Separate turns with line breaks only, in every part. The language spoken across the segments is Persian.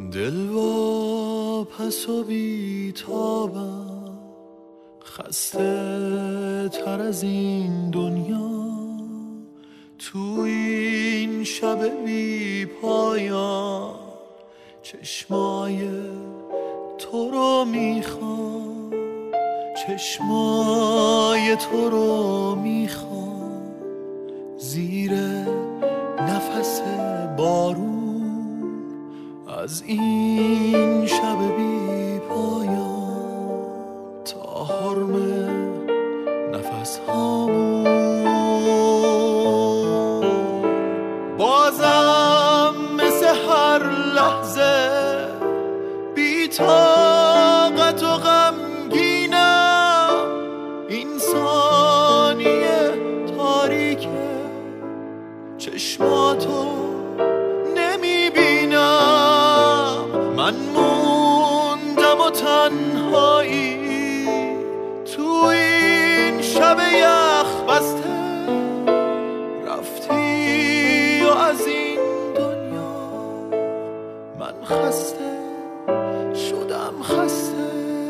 دل و پس و بیتابم، خسته تر از این دنیا. تو این شب بی پایان چشمای تو رو میخوام، چشمای تو رو میخوام. زیر نفس بارون از این شب بی پایان تا حرم نفس هامون بازم مثل هر لحظه بی طاقت و غمگینم. این ثانیه تاریکه چشماتو نمیبینم. من موندم و تنهایی تو این شب یخ بسته. رفتی و از این دنیا من خسته شدم، خسته.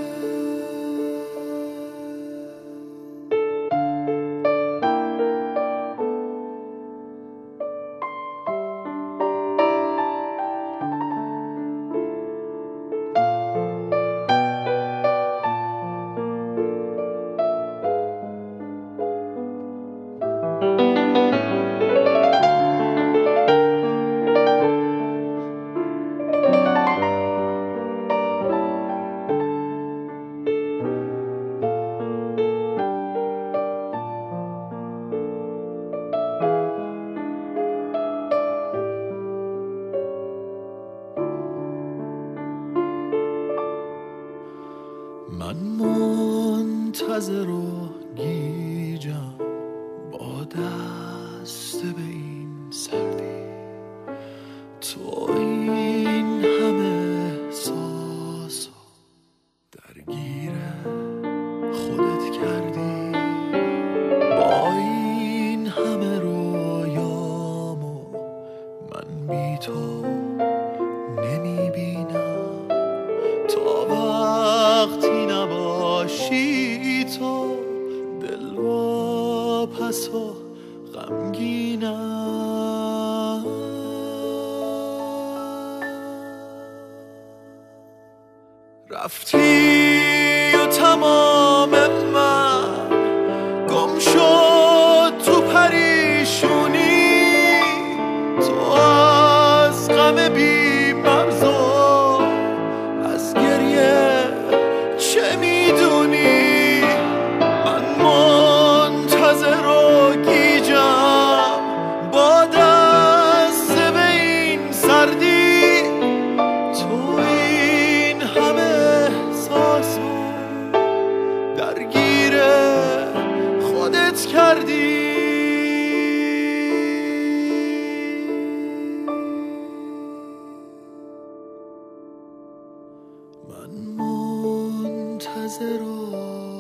من منتظر و گیجم با دست به این سردی. تو این همه احساس درگیر خودت کردی. با این همه رویامو من بی تو نمیبینم. تا وقتی نباشی تو دل و پس و غمگینم. رفتی و تمام من گم شد تو پریشونی. تو از غم بی مرز و از گریه چه میدونی؟ من منتظر و گیجم با دست به این سردی. تو این همه احساسو درگیر خودت کردی. من منتظر و